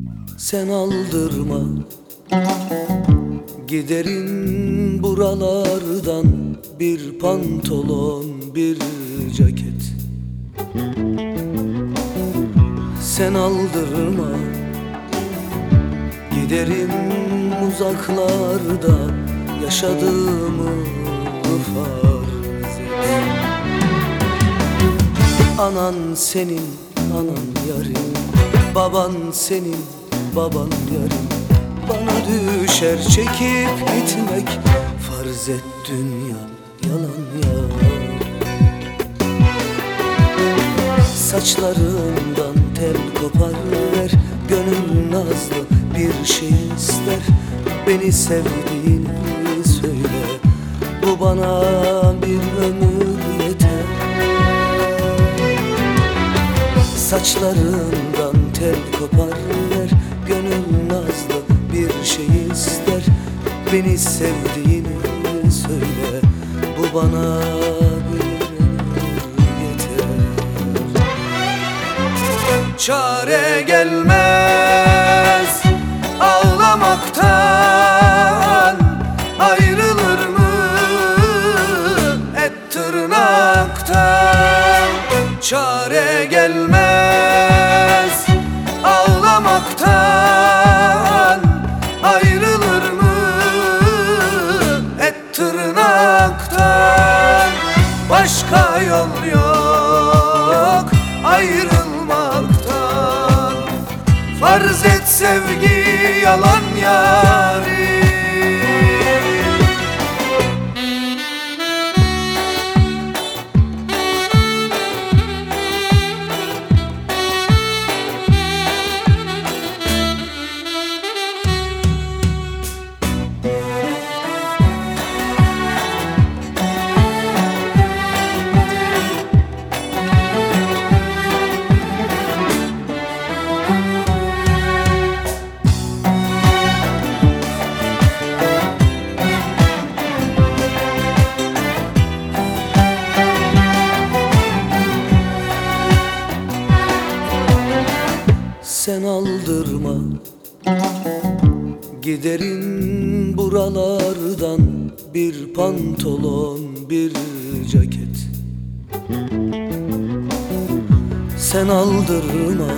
Sen aldırma, giderin buralardan bir pantolon, bir ceket. Sen aldırma, giderim uzaklarda, yaşadığımı farz et. Anan senin, anan yarim, baban senin, baban yarim. Bana düşer çekip gitmek, farz et dünya yalan ya. Saçlarından tel kopar ver, gönül nazlı bir şey ister. Beni sevdiğini söyle, bu bana bir ömür yeter. Saçlarından tel kopar ver, gönül nazlı bir şey ister. Beni sevdiğini söyle, bu bana bir ömür yeter. Çare gelmez ağlamaktan, ayrılır mı et tırnaktan? Çare gelmez ağlamaktan, ayrılır mı et tırnaktan? Başka yol yok ayrılmaktan, farz et sevgi yalan yarim. Sen aldırma, giderin buralardan bir pantolon, bir ceket. Sen aldırma,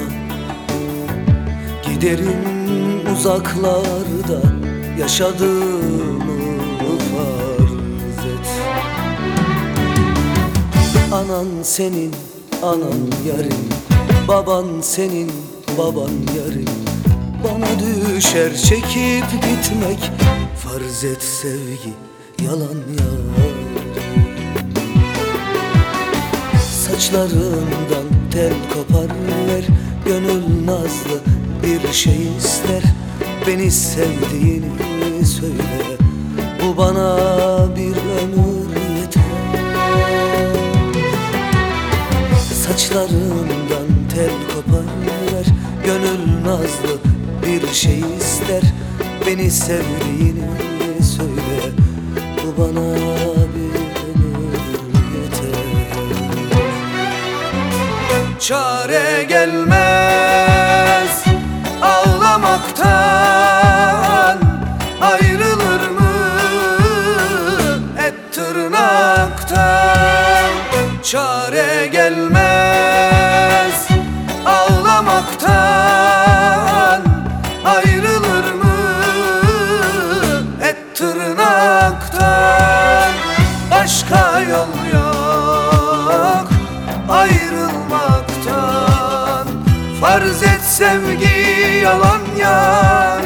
giderin uzaklarda, yaşadığımı farz et. Anan senin, anan yarim, baban senin, baban yarim. Bana düşer çekip gitmek, farz et sevgi yalan yarim. Saçlarından tel kopar ver, gönül nazlı bir şey ister. Beni sevdiğini söyle, bu bana bir ömür yeter. Saçlarından tel kopar ver, gönül nazlı bir şey ister. Beni sevdiğini söyle, bu bana bir ömür yeter. Çare gelmez ağlamaktan, ayrılır mı et tırnaktan? Çare gelmez ağlamaktan, ayrılır mı et tırnaktan? Başka yol yok ayrılmaktan, farz et sevgi yalan ya.